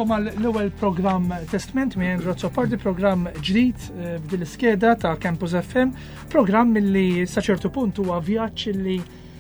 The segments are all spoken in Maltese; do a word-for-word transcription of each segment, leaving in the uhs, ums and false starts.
nilqakom għal l-ewwel programm Testament minn Rozzopardi, programm ġdid b'din l-iskeda ta' Campus F M, programm milli sa ċertu punt huwa vjaġġ li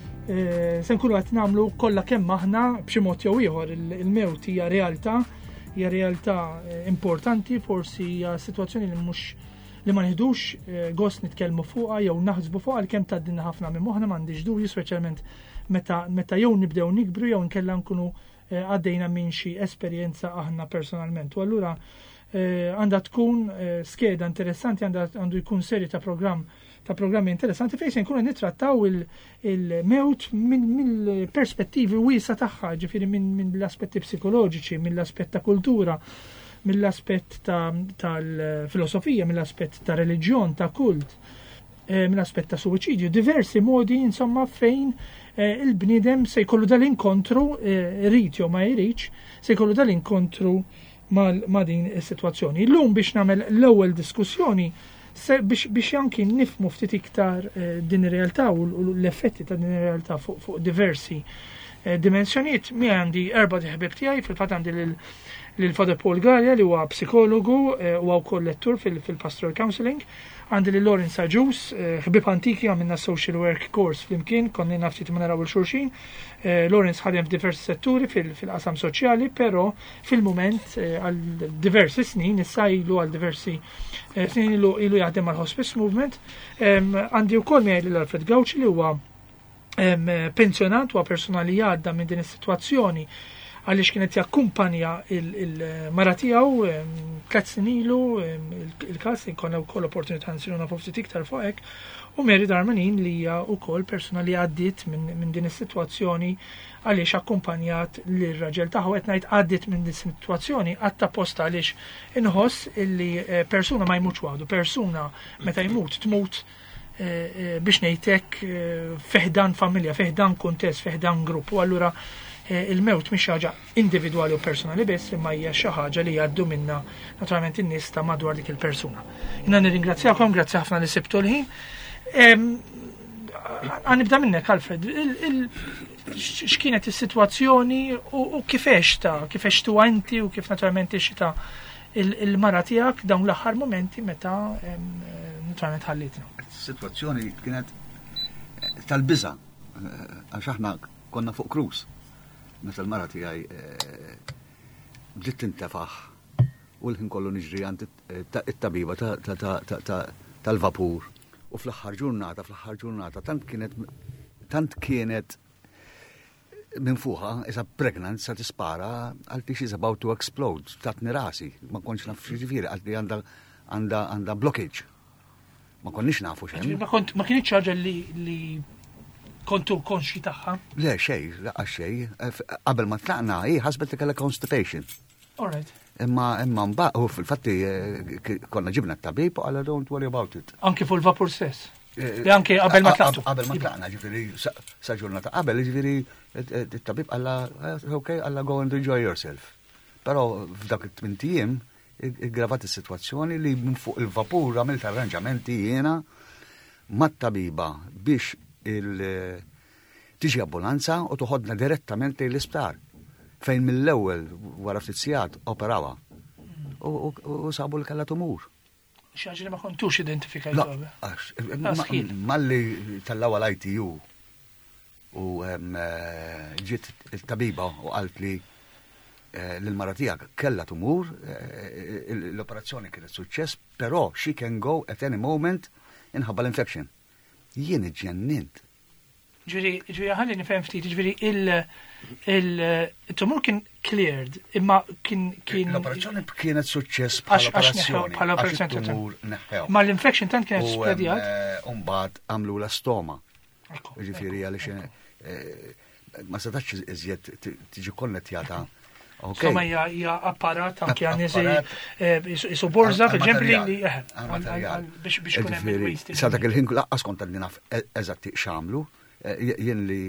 se nkunu qed nagħmlu kollha kemm aħna b'xi mod jew ieħor. Il-mewt hija realtà, hija realtà importanti, forsi hija sitwazzjoni li mhux li ma nieħdux gost nitkellmu fuqha jew naħsbu fuqha għalkemm tgħaddilna ħafna minn moħħna m'għandix dubju, speċjalment meta meta jew nibdew nikbru jew nkella nkunu għaddejna minn xi esperjenza aħna personalment. U allura għandha tkun skeda interessanti, għandu jkun serje ta' programm ta' programmi interessanti fejn se nkunu nittrattaw il-mewt mill-perspettivi wiesa tagħha, ġifieri minn l-aspetti psikoloġiċi, mill-aspett ta' kultura, mill-aspett tal-filosofija, mill-aspett ta' reliġjon, ta' kult, mill-aspett ta' suwiċidju, diversi modi insomma fejn il-bniedem se jkollu dal-inkontru, irid jew ma jridx, se jkollu dal-inkontru ma' din is-sitwazzjoni. Illum biex nagħmel l-ewwel diskussjoni biex anki nifmu ftit iktar din ir-realtà u l-effetti ta' din ir-realtà fuq diversi dimensjonijiet, mi għandi erba' ħbieb tiegħi, fil-fatt għandi lil Father Paul Gallia li huwa psikologu u wkoll lettur fil-pastoral counseling, għandi lil Lawrence Aġus, ħbieb antiki għamilna social work course flimkien, konni naftit ma naraw il-xulxin. Lawrence ħadem f'diversi setturi fil-qasam soċjali, però fil-mument għal diversi snin, issa ilu għal diversi snin ilu jaħdem għal hospice movement. Għandi wkoll miegħi lil Alfred Gauci li huwa pensjonat, huwa persuna li għadda minn din is-sitwazzjoni għaliex kienet jakkumpanja il-mara tiegħu tliet snin ilu il-każ inkonna wkoll opportunità nsiru nafu ftit iktar fuq hekk, u Mary Darmanin li hija wkoll persuna li għaddiet minn din is-sitwazzjoni għaliex akkumpanjat lir-raġel tagħha, qed ngħid għaddiet minn din is-sitwazzjoni għadd apposta għaliex inħoss illi persuna ma jmutx waħdu, persuna meta jmut tmut biex ngħidlek feħdan familja, feħdan kuntest, feħdan grupp, u allura il-mewt mhix ħaġa individwali u personali biss, imma hija xi ħaġa li jgħaddu minnha naturalment in-nies ta' madwar dik il-persuna. Jiena nirringrazzjakom, grazzi ħafna li sibtu l-ħin. Għanibda minnek, Alfred, x'kienet is-sitwazzjoni u kifex ta' kifex tu inti u kif naturalment ixta il-mara tiegħek dawn l-aħħar momenti meta naturalment ħallitna. Is-sitwazzjoni kienet tal-biża' għax aħna konna fuq cruise. Meta l-mara tiegħi bdiet tintefaħ u l-ħin kollu niġri għand it-tabiba tal-vapur. U fl-aħħar ġurnata, fl-aħħar ġurnata tant kienet tant kienet minn fuqha isa pregnant sa tispara għalti she's about to explode, tatni rasi, ma kontx naf ġifieri għalti għandha għandha għandha blockage. Ma konniex nafu xejn. Ma kienx ħaġa li kontu konxi tagħha? Le, xej, laqqa xej. Qabel ma tlaqna hi ħasbet li kellha constipation. All right. Imma imma mbagħad u fil-fatti konna ġibna t-tabib u qala don't worry about it. Anke fuq il-vapur stess. Li anke qabel ma tlaqtu. Qabel ma tlaqna ġifieri sa ġurnata qabel ġifieri it-tabib qalla okay, qalla go and enjoy yourself. Però f'dak it-tmien ijiem iggravat is-sitwazzjoni li minn fuq il-vapur għamilt arranġamenti jiena mat-tabiba biex il-tiġi ambulanza u toħodna direttament l-isptar fejn mill-ewwel wara ftit sigħat operawa u sabu l kalla tumur. Xi ħaġa li ma kontux identifikajtuha. Malli tal-ewwel I T U u ġiet il-tabiba u qalt li l-mara tiegħek kellha tumur, l-operazzjoni kienet suċċess, però she can go at any moment inħabba l-infection. Jien iġġennint. Ġifieri, ġifieri ħalli nifhem ftit, ġifieri il-tumur kien cleared, imma kien kien l-operazzjoni kienet suċċess bħala operazzjoni. Tumur neħħew. Ma l-infection tant kienet spredjat. U mbagħad għamlu la stoma. Ġifieri għaliex ma setax iżjed tiġi konnettjata. Insomma, hija apparat anke għan isu borza fil-ġempli li biex kun hemm il-waste. Sa dak il-ħin laqqas kont għandi naf eżatti x'għamlu, jien li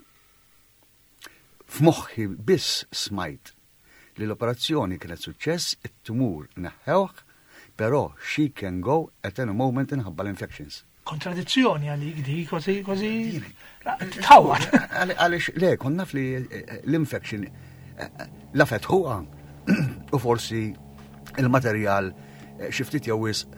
f'moħħi biss smajt li l-operazzjoni kienet suċċess, it-tumur neħħewh, però she can go at any moment inħabba l-infections. Kontradizzjoni għalik di, kważi kważi tħawwar. Għaliex le, kont naf li l-infection lafet huwa u forsi il-materjal xiftit jew wisq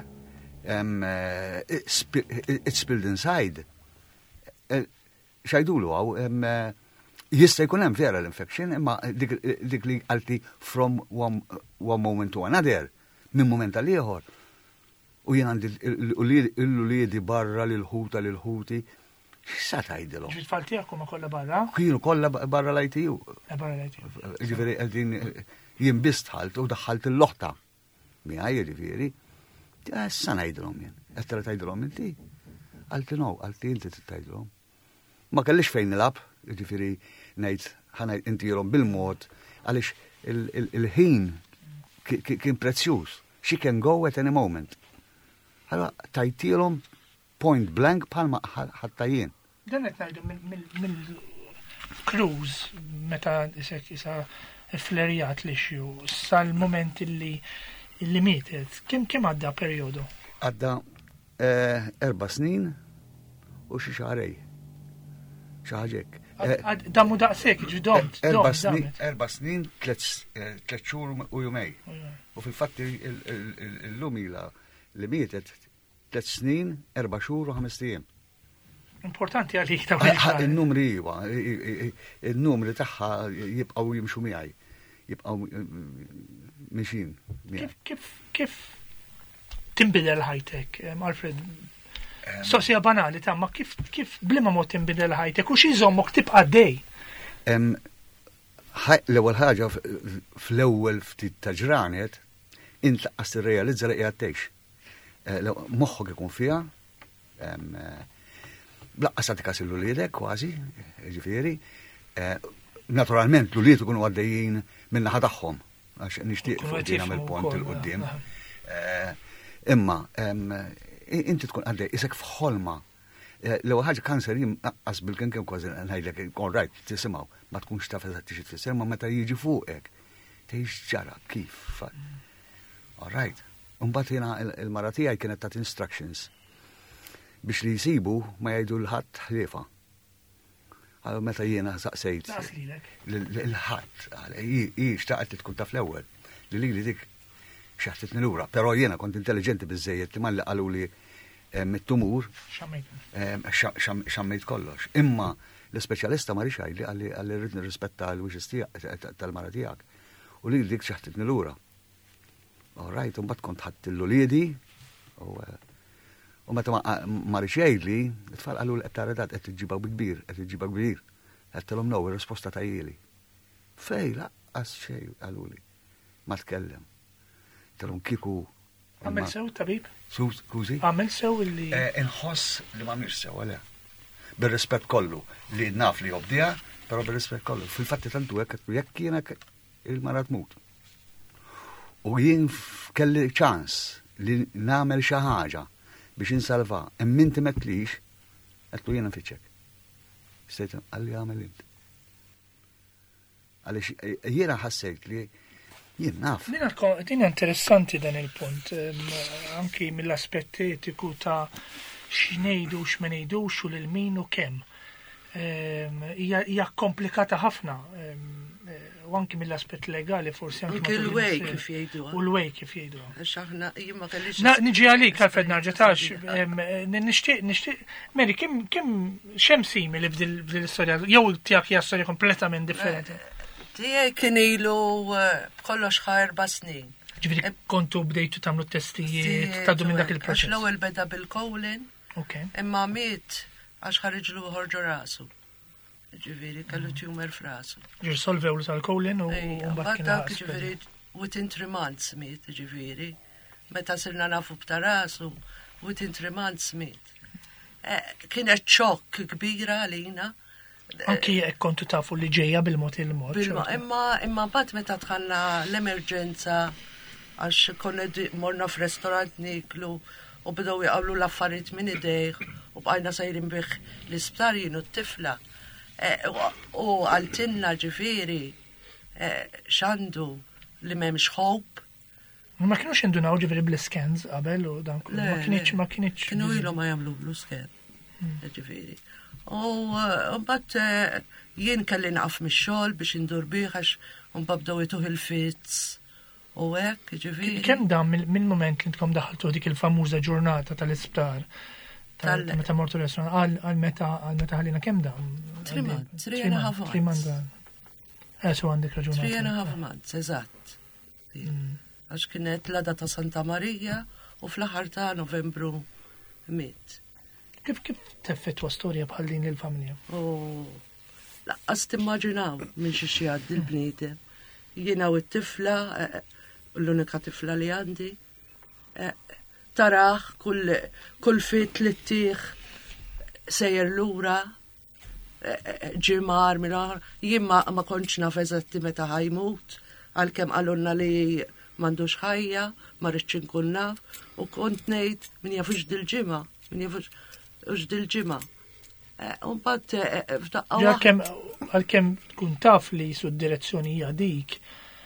it's spilled inside. Xajdulu għaw, jista' jkun hemm vera l-infection, imma dik li għalti from one, one moment to another, minn moment għal ieħor. U jien għandi l-uliedi barra l-ħuta l-ħuti, x'sa tgħidilhom? Ġiet tiegħek huma kollha barra? Kienu kollha barra l-I T U. Barra l-I T U. Ġifieri qegħdin jien biss tħalt u daħħalt il-loħta. Miegħi ġifieri. Issa ngħidilhom jien. Qed tara tgħidilhom inti? Għalti no, għalti inti tgħidilhom. Ma kellix fejn nilab, ġifieri ngħid ħana intilhom bil-mod għaliex il-ħin kien prezzjuż. She can go at any moment. Allora tajtilhom point blank bħalma ħatta jien. Dan qed ngħidu mill-cruise meta isek isa flerijat l-ixju sal-moment illi illi mietet. Kemm kemm għadda perjodu? Għadda erba' snin u xi xahrej. Xi ħaġek. Dammu daqshekk ġidomt. Erba' snin, tliet xhur u jumej. U fil-fatt illum ilha li mietet tliet snin, erba' xhur u ħames ijiem. Importanti għalik ta' il-numri iwa, il-numri tagħha jibqgħu jimxu miegħi. Jibqgħu mixin. Kif kif tinbidel ħajtek, Alfred? Sosja banali ta' ma kif kif blima mod tinbidel ħajtek u xi jżommok tibqa' dej? L-ewwel ħaġa fl-ewwel ftit ta' ġranet int laqqas tirrealizza li qiegħed tgħix. Moħħok ikun fiha, laqqas għatikas il-luliedek kważi, ġifieri. Naturalment l-ulied ikunu għaddejjin min-naħa tagħhom għax nixtieq fuq din nagħmel pont il-qudiem. Imma inti tkun għaddej isek f'ħolma. L-ewwel ħaġa kanser jien naqqas bil-kien kemm kważi ngħidlek all right tisimgħu ma tkunx taf eżatt tixi tfisser ma meta jiġi fuqek tgħix ġara kif. All right. Imbagħad jiena il-mara tiegħi kienet tat instructions biex li jsibu ma jgħidu l-ħadd ħliefa. Għal meta jiena saqsejt il-ħadd hi xtaqet tkun taf l-ewwel li li dik xaħtitni lura, però jiena kont intelligenti biżejjed li malli qalu li mit-tumur xammejt kollox. Imma l-speċjalista ma rix għajli għalli għalli rrid nirrispetta l-wishes tal-mara tiegħek. U li dik xaħtitni lura. All right, un bat kont ħadd il-luliedi u meta ma rix jgħidli, it-tfal qalu qed tara dat qed iġġibha kbir, qed iġġibha kbir. Qed telhom no, ir-risposta tajjili. Fej laqqas xejn qaluli. Ma tkellem. Telhom kieku Għamil sew, tabib? Skużi? Għamil sew illi... Inħoss li ma mirx sew, għale. Bir-rispett kollu li naf li jobdija, pero bir-rispett kollu. Fil-fatti tantu jekk jekk jiena il-mara tmut. U jien kelli ċans li nagħmel xi ħaġa biex insalva, imma inti metlix, qedtu jiena nfittxek. Stejt għalli għamel int. Għaliex jiena ħassejt li jien naf. Din interessanti dan il-punt, anki mill-aspett etiku ta' x'ngħidu x'ma ngħidux u lil min u kemm. Hija komplikata ħafna, u anki mill-aspett legali forsi anki l-wej kif jgħidu. U l-wej kif jgħidu. X'aħna jien ma kellix. Niġi għalik Alfred narġetax, nixtieq nixtieq Mary kemm kemm xemm simili f'dil istorja jew tiegħek hija storja kompletament differenti. Tiegħi kien ilu b'kollox ħa erba' snin. Ġifieri kontu bdejtu tagħmlu testijiet tgħaddu minn dak il-proċess. L-ewwel beda bil-kolin. Okay. Imma miet għax ħareġlu ħorġu rasu. Ġifieri kellu tumor f'rasu. Ġir solvewlu tal-kolin u mbagħad kien dak ġifieri within three months miet ġifieri. Meta sirna nafu b'ta' rasu within three months miet. Kienet ċokk kbira għalina. Anki jekk kontu tafu li ġejja bil-mod il-mod. Imma imma mbagħad meta dħalna l-emerġenza għax konna morna f'restorant niklu u bdew jaqblu l-affarijiet minn idejh u bqajna sejrin bih l-isptar jienu t-tifla. U għaltinna ġifieri x'għandu li m'hemmx hope. Ma kienux jindunaw ġifieri bl-scans qabel u dan ma kienx ma kienx. Kienu ilhom ma jagħmlu bl-scan. Ġifieri. U mbagħad jien kelli naqaf mix-xogħol biex indur bih għax mbagħad bdew ituħ il-fits u hekk, ġifieri. Kemm dan mill-moment li intkom daħaltu dik il-famuża ġurnata tal-isptar meta mortu l-restaurant għal meta għal meta ħallina kemm dan? Three months, three and a half months. Three months. Eh, so għandek raġun. Three and a half months, eżatt. Għax kienet l-għada ta' Santa Marija u fl-aħħar ta' Novembru miet. Kif kif teffettwa storja bħal din lill-familja? Oh, laqqas timmaġinaw minn xi xi għaddi l-bniedem. Jiena u t-tifla, l-unika tifla li għandi, taraħ kull fit li t-tieħ sejjer lura, ġimar minn aħar, jien ma konċ naf eżatti meta ħajmut, għalkemm qalulna li m'għandux ħajja, ma rridx inkun naf, u kont ngħid min jafux dil-ġimgħa, min jafux dil-ġimgħa. Unbagħad f'daqqa waħda. Għalkemm tkun taf li su d-direzzjoni hija dik,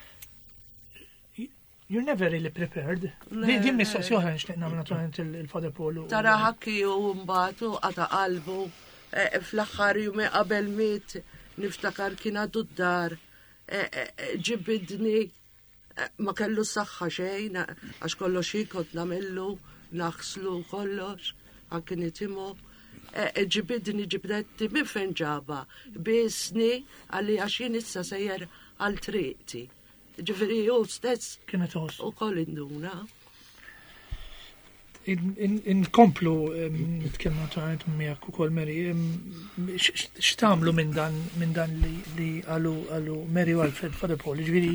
you're never really prepared. Din mistoqsija oħra nixtieq nagħmel naturalment il-Father Paul. Tara ħakki u mbagħad u qata' qalbu fl-aħħar jum qabel miet niftakar kien għadu d-dar ġibidni ma kellu saħħa xejn għax kollox kont nagħmillu naħslu kollox anke nitimu. Ġibidni ġibdetti minn fejn ġaba bisni għalli għax jien issa sejjer għal triqti. Ġifieri hu stess kienet ħoss. Ukoll induna. Inkomplu nitkellmu naturalment miegħek ukoll Mary, x'tagħmlu minn dan minn dan li qalu qalu Mary u Alfred Father Paul, ġifieri.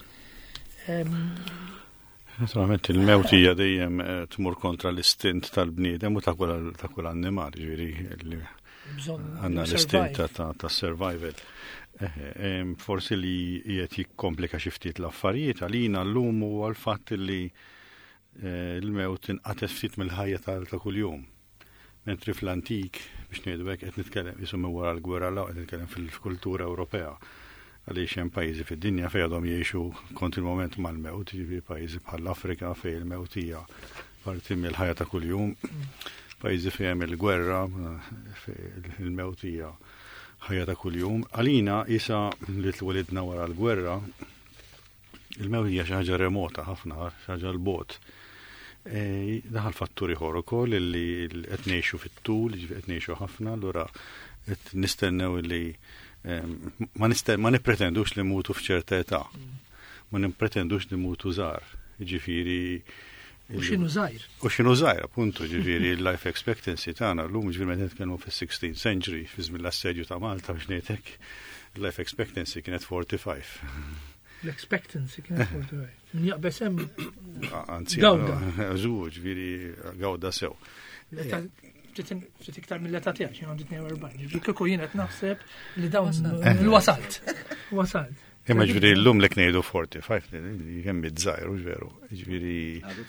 Naturalment il-mewt hija dejjem tmur kontra l-istint tal-bniedem u ta' kull annimal, ġifieri għandna l-istint ta' survival. Forsi li qiegħed jikkomplika xi ftit l-affarijiet għalina llum u għall-fatt li il-mewt inqatet ftit mill-ħajja ta' kuljum. Mentri fl-antik biex ngħidu hekk qed nitkellem isum wara l-gwerra l qed nitkellem fil-kultura Ewropea. Għaliex hemm pajjiżi fid-dinja fejn għadhom jgħixu kontinwament mal-mewt, jiġifieri pajjiżi bħall-Afrika fejn il-mewt hija parti mill-ħajja ta' kuljum. Pajjiżi fejn hemm il-gwerra, il-mewt hija ħajja ta' kuljum. Għalina isa li twelidna wara l-gwerra, il-mewt hija xi ħaġa remota ħafna, xi ħaġa l-bogħod. Daħal fatturi ieħor ukoll li qed ngħixu fit-tul, qed ngħixu ħafna, allura qed nistennew li ma ma nippretendux li mutu f'ċerta età. Ma nippretendux li mutu żgħar. Jiġifieri U x'inhu żgħir. U x'inhu żgħir, appuntu, ġifieri l-life expectancy tagħna llum ġifieri meta nitkellmu fis-sixteenth century fi żmien l-assedju ta' Malta biex ngħid hekk, il-life expectancy kienet forty-five. L-expectancy kienet forty-five. Njaqbes hemm gawda. Żewġ, ġifieri gawda sew. Ftit iktar mill-età tiegħek xi għandi tnejn u erbgħin. Ġifieri kieku jien qed naħseb li dawn il-wasalt. Wasalt. Imma ġifieri llum lek ngħidu forty-five, kemm biżgħir u veru. Ġifieri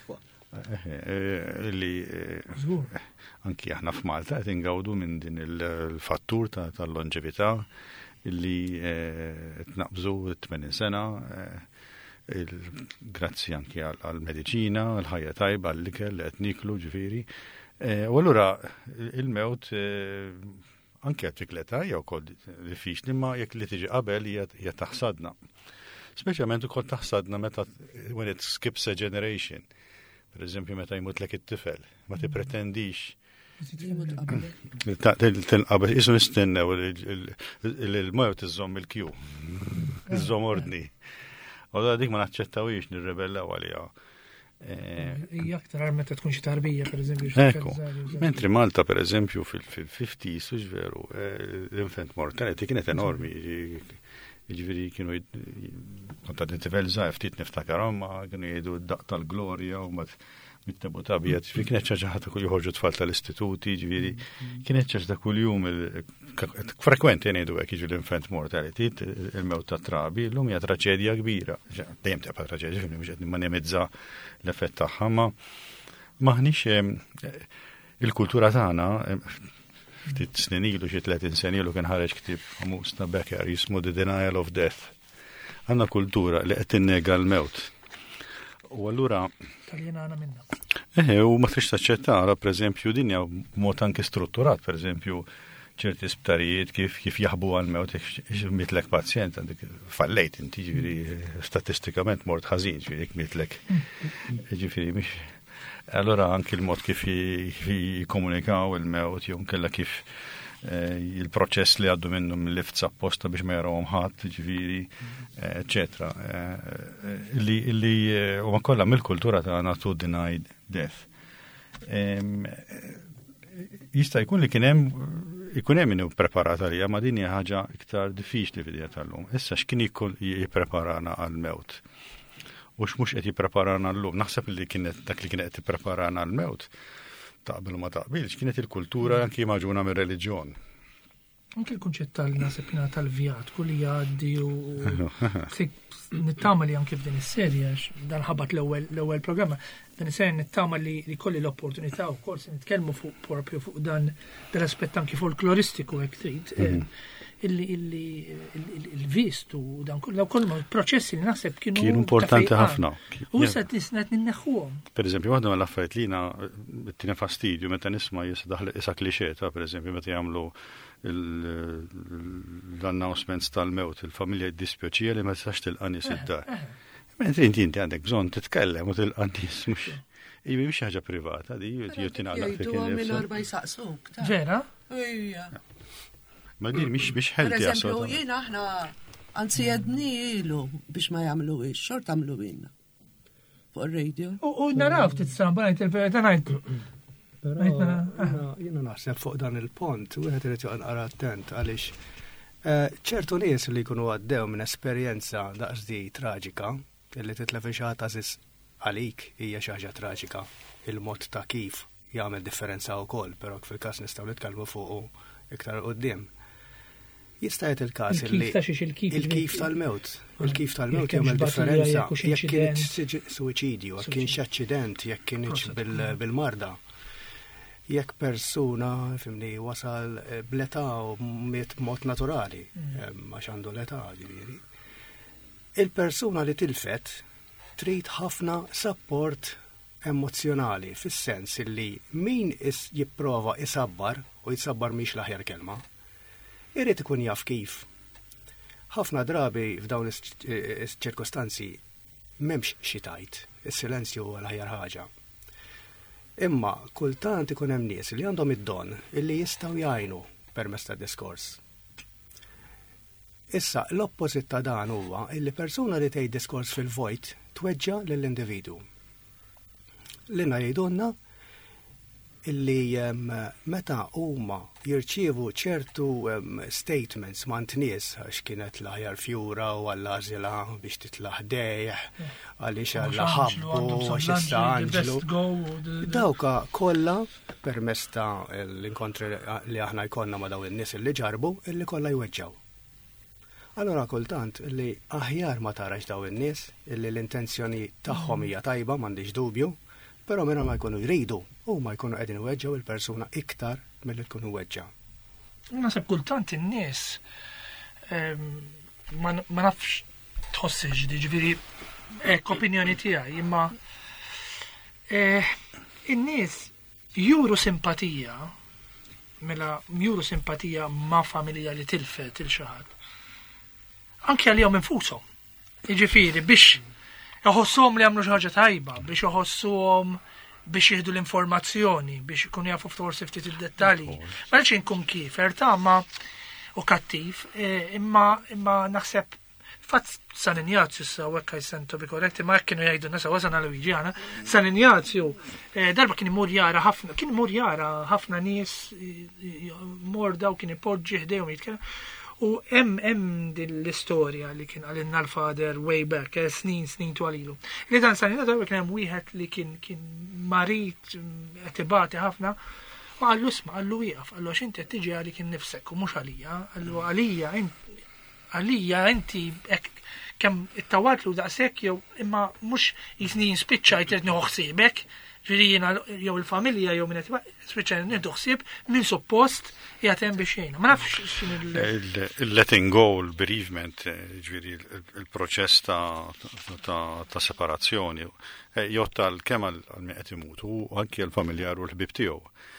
li anki aħna f'Malta qed ingawdu minn din il-fattur tal-lonġevità illi qed naqbżu tmenin sena grazzi anki għall-mediċina, l-ħajja tajba, l-ikel li qed niklu ġifieri. U allura il-mewt anke t-tikleta hija wkoll diffiċli ma jekk li tiġi qabel hija taħsadna. Speċjalment ukoll taħsadna meta when it skips a generation. Per eżempju meta jmut lek it-tifel, ma tippretendix Tinqabel isu nistennew il-mewt iżomm il-kju. Iżomm ordni. U dik ma naċċettawiex nirrebellaw għaliha. Hija aktar meta tkun xi tarbija pereżempju. Ekku. Mentri Malta pereżempju fil-fifties u veru l-infant mortality kienet enormi. Jiġifieri kienu kont għad tifel żgħir ftit niftakarhom ma kienu jgħidu d-daq tal-glorja u mit-tebu tabijat, ġifieri kienet ċaġa ħadd kull joħorġu tfal tal-istituti, ġifieri kienet ċaġa ta' kuljum frekwenti ngħidu hekk jiġu l-infant mortality, il-mewt ta' trabi, llum hija traċedja kbira. Dejjem tibqa' traċedja, mhux qed ma nemizza l-effett tagħha, ma maħniex il-kultura tagħna ftit snin ilu xi tletin sen ilu kien ħareġ ktieb famuż ta' Becker jismu The Denial of Death. Għandna kultura li qed tinnega l-mewt. U allura Taljana minna. Eh, u ma trix taċċettara, per eżempju, dinja mod anke strutturat, per eżempju, ċerti isptarijiet kif kif jaħbu għal-mewt mitlek pazjent għandek fallejt inti ġifieri statistikament mort ħażin ġifieri mitlek. Ġifieri mhix. Allora anki l-mod kif jikkomunikaw il-mewt jew kella kif il-proċess li għaddu minnu mill-lift apposta biex ma jarawhom ħadd, ġifieri, eċetera. Li li huma kollha mill-kultura tagħna to deny death. Jista' jkun li kien hemm ikun hemm minnu preparata li ma din hija ħaġa iktar diffiċli fid-dinja tal-lum. Issa x'kien jippreparana għall-mewt. U x'mhux qed jippreparana llum. Naħseb li kienet dak li kienet jippreparana għall-mewt taqbel u ma taqbilx kienet il-kultura anki maġuna mir-reliġjon. Anke l-kunċett tal-nasibina tal-vjat, kulli jgħaddi u nittama li anke f'din is-serja, dan ħabat l-ewwel programma, dan is-serja nittama li kolli l-opportunità wkoll se nitkellmu fuq propju fuq dan dal-aspett anki folkloristiku hekk trid. Il-vist u dan kollu proċessi li naħseb kienu kienu importanti ħafna. U issa tisnet ninneħħuhom. Pereżempju, waħda mill-affarijiet li jiena tina fastidju meta nisma' jisdaħ isa kliċeta, pereżempju meta jagħmlu l-announcements tal-mewt, il-familja jiddispjaċija li ma tistax tilqa' nies id-dar. Mentre inti inti għandek bżonn titkellem u tilqa' nies mhux. Ibi mhix ħaġa privata, di jgħidulha fik il-nifs. Vera? Ejja. Ma din mhix biex ħelti Eżempju, jiena aħna anzi jedni ilu biex ma jagħmlu ix, xort għamlu binna. Fuq ir-radio. U naraw titsamba ngħid il-verità ngħid. Jiena naħseb fuq dan il-pont, wieħed irid joqgħod naqra attent għaliex ċertu nies li jkunu għaddew minn esperjenza daqsdi traġika, illi titlef xi ħadd għażiż għalik hija xi ħaġa traġika, il-mod ta' kif jagħmel differenza wkoll, però fil-każ nistgħu nitkellmu fuq iktar quddiem. Jista' jgħid il-każ li il-kif tal-mewt, il-kif tal-mewt jagħmel differenza jekk kien suwiċidju, jekk kienx aċċident, jekk kienx bil-marda. Jekk persuna, fimni, wasal bl-età u miet mod naturali, għax għandu l-età ġifieri. Il-persuna li tilfet trid ħafna support emozjonali, fis-sens li min jipprova isabbar u jisabbar mhix l-aħjar kelma, irid ikun jaf kif. Ħafna drabi f'dawn is-ċirkostanzi m'hemmx xi tajt, is-silenzju huwa l-aħjar ħaġa. Imma kultant ikun hemm nies li għandhom id-don illi jistgħu jgħinu permezz tad-diskors. Issa l-oppożit ta' dan huwa illi persuna li tgħid diskors fil-vojt tweġġa lill-individu. Lina jgħidulna illi meta huma jirċievu ċertu statements mant nies għax kienet l-aħjar fjura u għall-għażila biex titlaħ dejħ għaliex għalla ħabbu għax issa anġlu. Dawka kollha permezz ta' l-inkontri li aħna jkollna ma' daw in-nies illi ġarbu illi kollha jweġġaw. Allora kultant illi aħjar ma tarax daw in-nies illi l-intenzjoni tagħhom hija tajba m'għandix dubju, però minna ma jkunu jridu u ma jkunu qegħdin iweġġaw il-persuna iktar milli tkun iweġġa. Naħseb kultant in-nies ma nafx tħossix ġifieri hekk opinjoni tiegħi, imma in-nies juru simpatija mela juru simpatija ma' familja li tilfet il xi ħadd. Anke għalihom infushom. Jiġifieri biex joħossuhom li għamlu xi ħaġa tajba, biex joħossuhom biex jieħdu l-informazzjoni, biex ikunu jafu forsi ftit id-dettalji. Ma rridx inkun kif, ertama u kattiv, imma imma naħseb fatt San Ignazju issa hekk jsentu bi korretti ma kienu jgħidu nasa wasan għal Luigiana, San Ignazju darba kien imur jara ħafna, kien imur jara ħafna nies morda u kien ipoġġi ħdejhom jitkellem. U hemm hemm din l-istorja li kien għalinna l-fader way back, snin snin twalilu. Li dan San Ignazju kien hemm wieħed li kien kien marit qed ħafna u għallu isma' għallu wieqaf, għallu għax inti qed tiġi għali kien nifsek u mhux għalija, għallu għalija għalija inti kemm ittawatlu daqshekk jew imma mhux jisni spiċċajt qed nieħu ħsiebek, ġifieri jiena jew il-familja jew min qed spiċċajt nieħdu ħsieb min suppost jgħatem biex jgħina. Ma nafx il-letting go, il-bereavement, ġviri il-proċess ta' separazzjoni, jotta l-kemm għal-min qed imutu u anke l-familjar u l-ħbib tiegħu.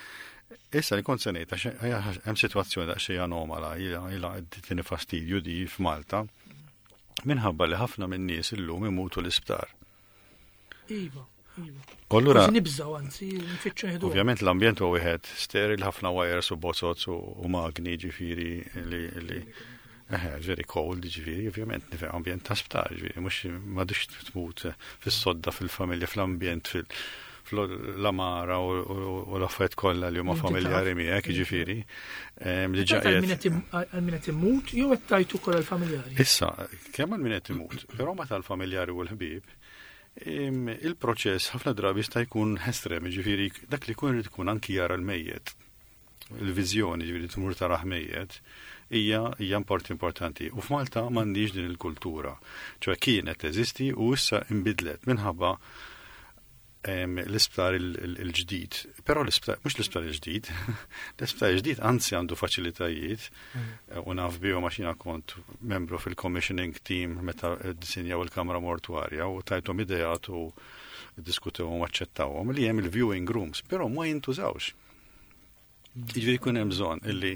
Issa li kont senejta, hemm situazzjoni daqsxejn anomala, ila tini fastidju di f'Malta, minħabba li ħafna minn nies illum imutu l-isptar. Iva, iva. Allura nibżaw anzi, nfittxu ħedu. Ovvjament l-ambjent huwa wieħed steril, ħafna wires u bozots u magni ġifieri li li eħe, very cold ġifieri, ovvjament nifhem ambjent ta' sptar ġifieri, mhux m'għadux tmut fis-sodda fil-familja fl-ambjent fil l-amara u l-affarijiet kollha li huma familjari miegħek ġifieri. Diġà għal-min qed imut jew qed tajtu ukoll għall-familjari. Issa, kemm għal-min qed imut, però meta l-familjari u l-ħbieb, il-proċess ħafna drabi jista' jkun estrem, ġifieri dak li jkun irid ikun anki jara l-mejjed. Il-viżjoni ġifieri tmur taraħ mejjed hija hija import importanti. U f'Malta m'għandix din il-kultura. ċoe kienet teżisti u issa inbidlet minħabba l-isptar il-ġdid. Però l-isptar, mux l-isptar il-ġdid, l-isptar il-ġdid anzi għandu faċilitajiet u naf biju maċina kont membru fil-commissioning team meta disinjaw il-kamra mortuarja u tajtom idejat u diskutewhom u aċċettawhom li hemm il-viewing rooms, però ma jintużawx. Jiġifieri jkun hemm bżonn illi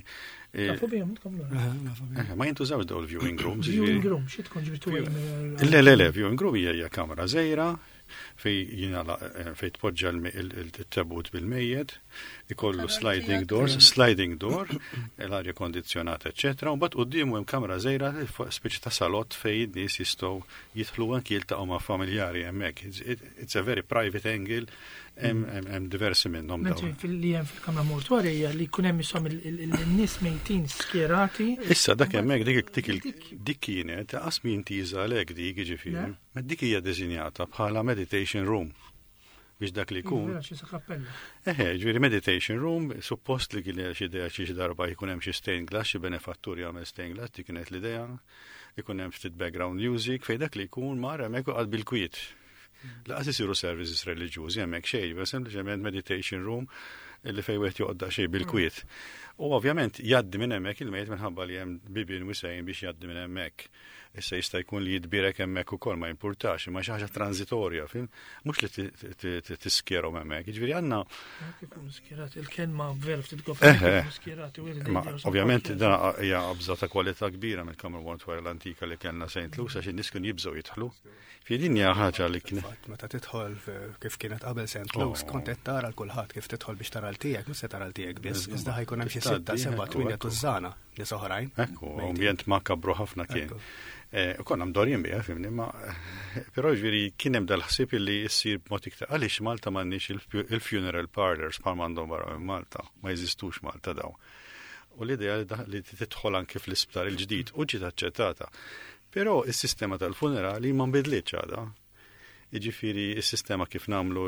ma jintużawx daw il-viewing rooms. Viewing room, xi tkun ġibtu Le, le, le, viewing room hija kamra żgħira fej jinala fej tpoġġa il-tabut bil-mejjed, ikollu sliding doors, sliding door, l-arja kondizjonata, eccetera, u bat quddiemu hemm kamra żgħira speċi ta' salott fej nies jistgħu jidħlu anki jiltaqgħu ma' familjari hemmhekk. It's a very private angle, hemm diversi minnhom dawn. Li hemm fil-kamra mortuarja li jkun hemm ishom il-nies mejtin skjerati. Issa dak hemmhekk dik kienet qas min tiża għalhekk dik jiġifieri. Dik hija ddisinjata bħala meditation room biex dak li jkun. Eħe, ġifieri meditation room, suppost li kien xi idea xi darba jkun hemm xi stained glass, xi benefattur jagħmel stained glass, dik kienet l-idea, jkun hemm ftit background music fejn dak li jkun mar hemmhekk qad bil-kwiet. Laqas isiru services reliġjużi hemmhekk xejn, bes sempliċement meditation room li fejn wieħed joqgħod xejn bil-kwiet. U ovvjament jgħaddi minn hemmhekk il-mejt minħabba li hemm bibien wisejn biex jgħaddi minn hemmhekk. Issa jista' jkun li jitbirek hemmhekk ukoll ma jimpurtax, imma xi ħaġa transitorja, fim? Mhux li tiskjerhom hemmhekk. Jiġifieri għandna il-kelma vera ftit ovvjament da hija qabża ta' kwalità kbira mill-Kamra Mortuarja l-antika li kellna Saint Luke's għax in-nies kienu jibżgħu jidħlu. Fi din hija ħaġa li kienet meta tidħol kif kienet qabel Saint Luke's kont qed tara l kulħadd kif tidħol biex tara l-tiegħek, mhux se tara l-tiegħek biss, iżda ħajkun hemm xi sitta, seba' tminja tużżana nies oħrajn. Ekku, ambjent makabru ħafna kien. U konna mdorjin biha, fimni, ma però ġifieri kien hemm dal-ħsieb li ssir b'mod iktar għaliex Malta m'għandniex il-funeral parlors bħal m'għandhom barra minn Malta, ma jeżistux Malta daw. U l-idea li tidħol anke fl-isptar il-ġdid u ġiet aċċettata. Però is-sistema tal-funerali ma nbidlitx għadha. Jiġifieri is-sistema kif nagħmlu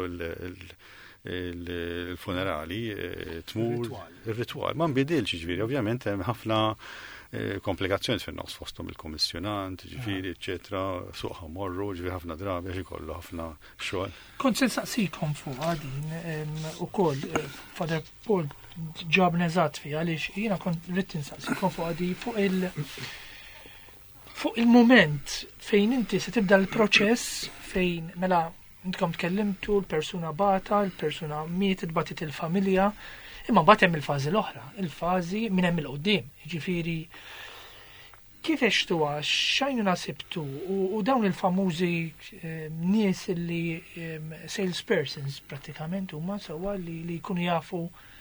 il-funerali tmur ir-ritwal ma nbidilx ġifieri, ovvjament hemm ħafna komplikazzjoni fin-nofs fosthom il-kommissjonant, ġifieri, eċetera, suq morru, ġifieri ħafna drabi għax ikollu ħafna xogħol. Kont se nsaqsikom fuq għadin ukoll Father Paul ġab eżatt fiha għaliex jiena kont rid insaqsikom fuq għadi fuq il- fuq il-moment fejn inti se tibda l-proċess fejn mela intkom tkellimtu l-persuna bata, l-persuna mietet batit il-familja, imma batem il-fazi l-oħra, il-fazi minn hemm il-qoddim. Ġifieri kif għextuha, x'għajnu nasibtu u dawn il-famużi nies li salespersons prattikament huma sewwa li jkunu jafu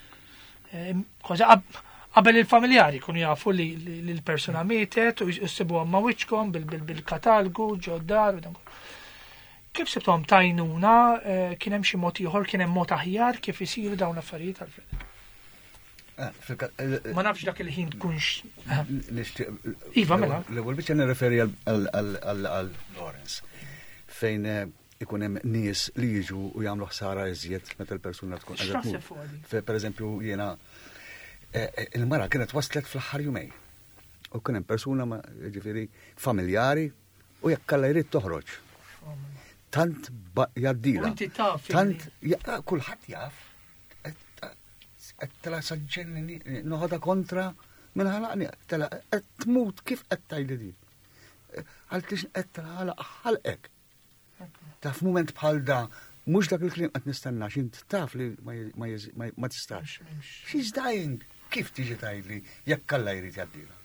qabel il-familjari jkunu jafu li l-persuna mietet u jsibuha ma' wiċċkom bil-katalgu ġoddar u dan. Kif sibthom tajnuna, kien hemm xi mod ieħor, kien hemm mod aħjar kif isiru dawn l-affarijiet Alfred? Ma nafx dak il-ħin tkunx. Iva mela. L-ewwel biex nirreferi għal Lawrence fejn ikun hemm nies li jiġu u jagħmlu ħsara iżjed meta l-persuna tkun qiegħda tmut. Pereżempju jiena il-mara kienet waslet fl-aħħar jumej. U kien hemm persuna ġifieri familjari u jekk alla jrid toħroġ. Tant jaddila. Tant kulħadd jaf. Tela saġġenni noħodha kontra minn ħalaqni, tela qed tmut kif qed tgħidli di. Għaltix qed ħalaq ħalqek. Ta' f'mument bħal da mux dak il-klim qed nistenna x'int taf li ma tistax. She's dying. Kif tiġi tgħidli jekk Alla jrid jgħaddilha?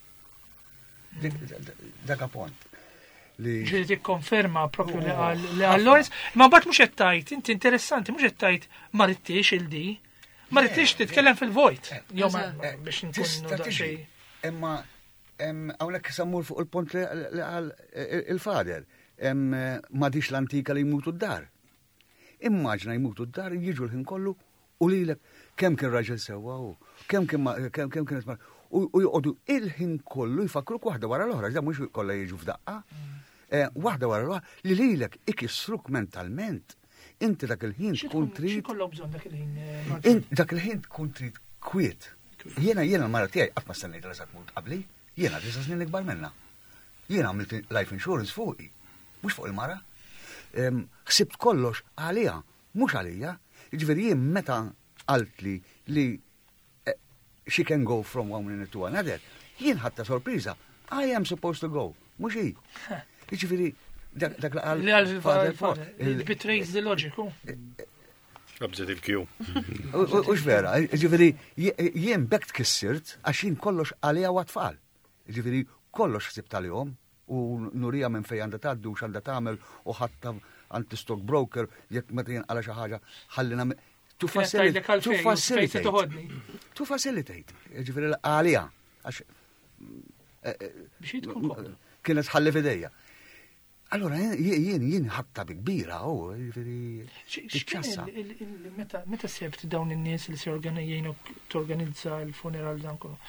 Dak appunt. Ġieli tikkonferma propju li għal li għal Lawrence, ma mbagħad mhux qed tgħid, inti interessanti, mhux qed tgħid ma ridtix il-di, ma ridtix titkellem fil-vojt. Jew biex nkunu daqsxejn. Imma hawnhekk sammur fuq il-punt li qal il-fader. Ma dix l-antika li jmutu d-dar. Immaġna jmutu d-dar, jiġu l-ħin kollu u lilek kemm kien raġel sewwa u kemm kemm kienet u jqogħdu il-ħin kollu jfakruk waħda wara l-oħra, da mhux kollha jiġu f'daqqa. Waħda wara l-oħra li lilek ikissruk mentalment. Inti dak il-ħin tkun trid. X'ikollok bżonn dak il-ħin? Dak il-ħin tkun trid kwiet. Jiena jiena l-mara tiegħi qatt ma stennejt li sa tmut qabli, jiena tisa snin ikbar minnha. Jiena għamilt life insurance fuqi, mhux fuq il-mara. Ħsibt kollox għaliha, mhux għalija. Jiġifieri jien meta qalt li li she can go from one minute to another, jien ħatta sorpriża. I am supposed to go, mhux hi. Jiġifieri dak li għal il-betrays the logic. Abżet il-kju. Ux vera, jiġifieri jien bekk tkissirt għax jien kollox għalija u għatfall. Jiġifieri kollox ħsibt għalihom u nurija minn fejn għandha tgħaddu x'għandha tagħmel u ħatta anti stock broker jekk meta jinqala xi ħaġa ħallina to facilitate to facilitate to facilitate ġifieri għalija għax kienet ħalli f'idejja. Allora jien jien ħatta bi kbira u ġifieri meta meta sebt dawn in-nies li se jgħinuk torganizza l-funeral dan kollu.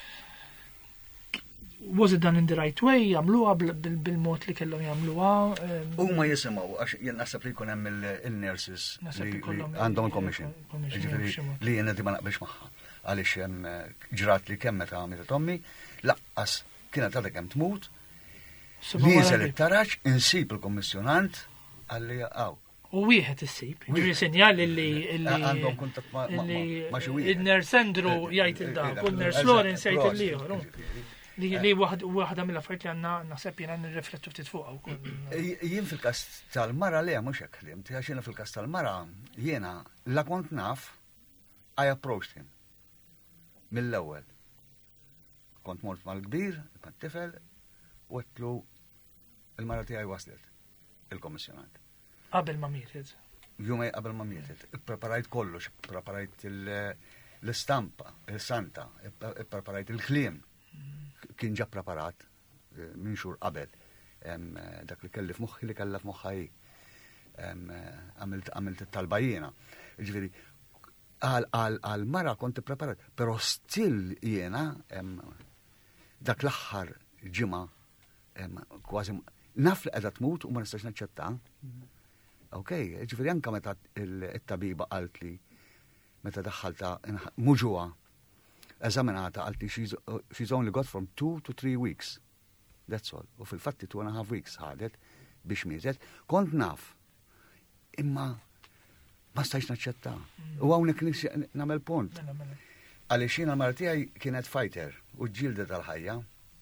Was it done in the right way? Jamluha bil-mod li kellhom jagħmluha? Huma jisimgħu għax jien naħseb li jkun hemm il-nurses li għandhom il-commission. Li jien qed ma naqbilx magħha. Għaliex hemm ġrat li kemm meta għamilet ommi, laqqas kienet għadha kemm tmut. Niesel it-taraġ insib il-kommissjonant għalli jaqgħu. U wieħed issib, ġifieri sinjal li għandhom kuntatt ma' xi wieħed. Il-Ners Andrew jgħid il-dak, u n-Ners Lawrence jgħid il-ieħor. Li waħda mill-affarijiet li għandna naħseb jiena nirriflettu ftit fuqha wkoll. Jien fil-każ tal-mara le mhux hekk ħlimt, għax jiena fil-każ tal-mara jiena la kont naf I approached him mill-ewwel. Kont mort mal-kbir, mat-tifel, u għetlu il-mara tiegħi waslet il-kommissjonant. Qabel ma mietet. Jumej qabel ma mietet. Ippreparajt kollox, ippreparajt l-istampa, il-santa, ippreparajt il-kliem. Kien ġa preparat minn xhur qabel. Dak li kelli f'moħħi li kellha f'moħħa hi. Għamilt it-talba jiena. Ġifieri għal mara kont ippreparat, però still jiena dak l-aħħar ġimgħa kważi naf li qiegħda tmut u ma nistax naċċetta. Okej, ġifieri anke meta it-tabiba qalt li meta daħħalta muġuha eżaminata għalti she's only got from two to three weeks. That's all. U fil-fatti two and a half weeks ħadet biex mietet. Kont naf. Imma ma stajx naċċetta. U hawnhekk nagħmel punt. Għaliex jiena l-mara tiegħi kienet fighter u ġġieldet għall-ħajja.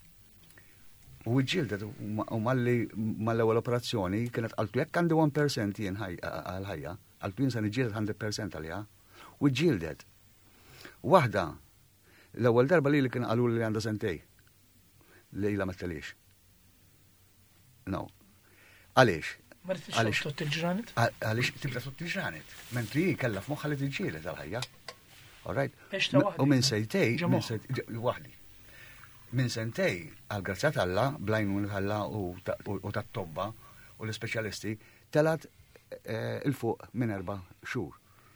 U ġġieldet u mal-ewwel operazzjoni kienet qaltu jekk għandi one percent jien għall-ħajja, qaltu jien se niġġieled one hundred percent għaliha. U ġġieldet. Waħda l-ewwel darba li li kien qalu li għandha sentej. Lejla ma telix. No. Għaliex? Għaliex tot il-ġranet? Għaliex tibda tot il-ġranet. Mentri kella f'moħħa li tiġġieled għal-ħajja. All right? U minn sejtej, waħdi. Minn sentej għal-grazzjat Alla, blajnun Alla u tat-tobba u l-speċjalisti telat il-fuq minn erba' xhur.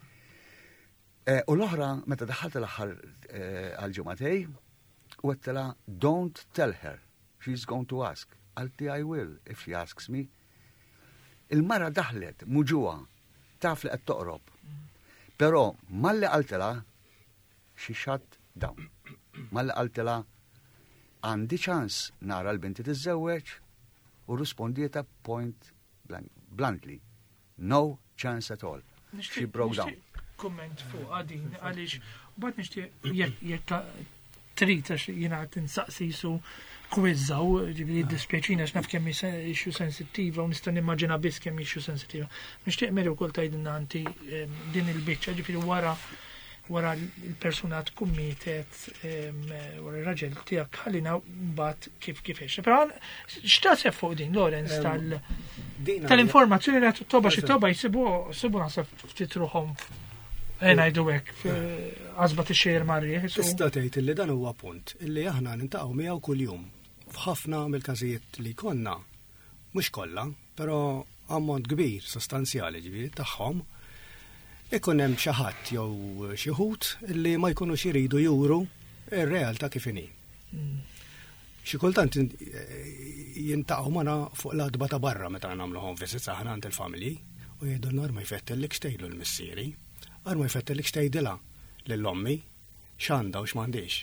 U l-oħra, meta daħħalta l-aħħar għal-ġumatej, u għettela, don't tell her, she's going to ask. Għalti I will, if she asks me. Il-mara daħlet, muġuwa, taf li qed toqrob. Però malli għaltela, she shut down. Malli għaltela, għandi ċans nara l-binti tiżżewweġ u rispondieta point bluntly. No chance at all. She broke down. Komment fuq għadin, għalix, bat nishti jekk trid għax jiena qed insaqsi su kwizzaw, ġifieri dispjaċina x'naf kemm issue sensittiva u nista' nimmaġina biss kemm issue sensittiva. Nixtieq Mary wkoll tgħidilna anti din il-biċċa ġifieri wara wara l-persuna tkun mietet wara r-raġel tiegħek ħallina mbagħad kif kifex. Però x'taseb fuq din Lorenz tal tal-informazzjoni li qed toba xi toba jsibu sibu naħseb ftit ruħhom ngħidu hekk għażba tixxejjer marrieħ. Tista' tgħid illi dan huwa punt illi aħna nintaqgħu miegħu kuljum. F'ħafna mill-każijiet li konna, mhux kollha, però ammont kbir sostanzjali ġifieri tagħhom, ikun hemm xi ħadd jew xi ħud illi ma jkunux iridu juru r-realtà kif inhi. Xi kultant jintaqgħu magħna fuq l-adba ta' barra meta nagħmlu home visits aħna għand il-familji u jgħidu nar ma jfettellik xtejlu l-missieri, għar ma jfettellik xtejdilha lill-ommi x'għandha u x'm'għandix.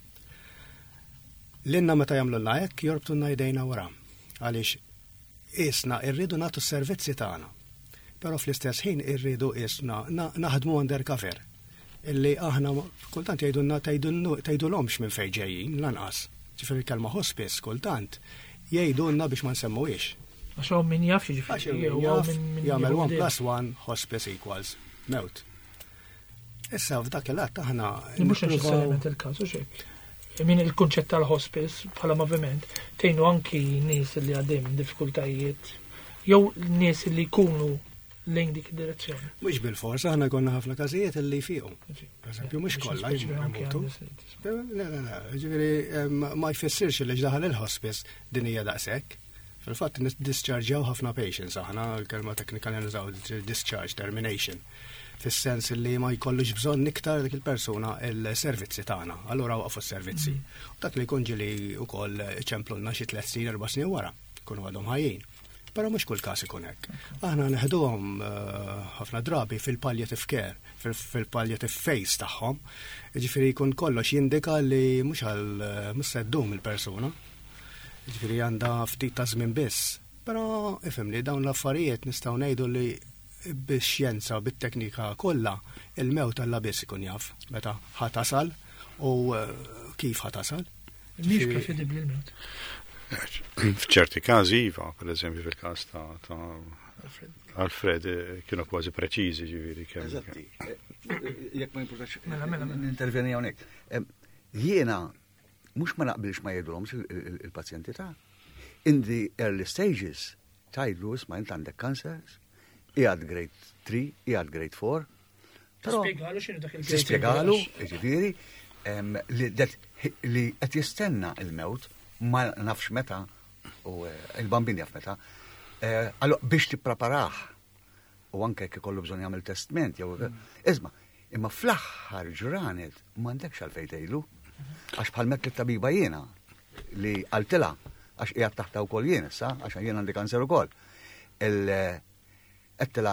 L-inna meta jagħmlulna hekk jorbtulna jdejna wara għaliex isna rridu nagħtu s-servizzi tagħna. Però fl-istess ħin irridu isna naħdmu undercover. Illi aħna kultant jgħidulna tgħidulhomx minn fejn ġejjin lanqas. Ġifieri kelma hospice kultant jgħidulna biex ma nsemmuhiex. Għax hawn min jaf jiġifieri jagħmel one plus one hospice equals mewt. Issa f'dak il-att aħna mhux neċessarjament il-każ u xejn. Min il-kunċett tal-hospice bħala moviment tgħinu anki nies li għaddejjem diffikultajiet jew nies li jkunu lejn dik id-direzzjoni. Mhux bil-fors aħna konna ħafna każijiet illi fihom. Pereżempju mhux kollha jmutu. Le le le, ġifieri ma jfissirx li ġdaħal il-hospice din hija daqshekk. Fil-fatt niddischarġjaw ħafna patients aħna l-kelma teknikali nużaw discharge termination. Fis-sens li ma jkollux bżonn iktar dik il-persuna il-servizzi tagħna, allura waqfu s-servizzi. U dak li jkun ġili wkoll ċemplulna xi tliet snin erba' snin wara, jkunu għadhom ħajjin. Però mhux kull każ ikun hekk. Aħna neħduhom ħafna drabi fil-palliative care, fil-palliative phase tagħhom, jiġifieri jkun kollox jindika li mhux għal mhux se ddum il-persuna. Jiġifieri għandha ftit ta' żmien biss. Però ifhimni dawn l-affarijiet nistgħu ngħidu li bix-xjenza u bit-teknika kollha il-mewt alla biss ikun jaf meta ħatasal u kif ħatasal. Mhix preferibbli l-mewt. F'ċerti każi iva, pereżempju fil-każ ta' Alfred kienu kważi preċiżi ġifieri kemm. Eżatti. Jekk ma jimpurtax nintervjeni hawnhekk. Jiena mhux ma naqbilx ma jgħidulhomx il-pazjenti ta' in the early stages tgħidlu isma' int għandek cancers, qiegħed grade three, qiegħed grade four. Spjegalu x'inhu dak il-grade. Spjegalu, jiġifieri li qed jistenna il-mewt ma nafx meta u il-bambin jaf meta. Allora biex tippreparah u anke jekk ikollu bżonn jagħmel testament jew isma' imma fl-aħħar ġranet m'għandekx għalfejn tgħidlu għax bħal mett it-tabiba jiena li qaltilha għax qiegħed taħta wkoll jien issa għax jien għandi kanser ukoll. Qedtilha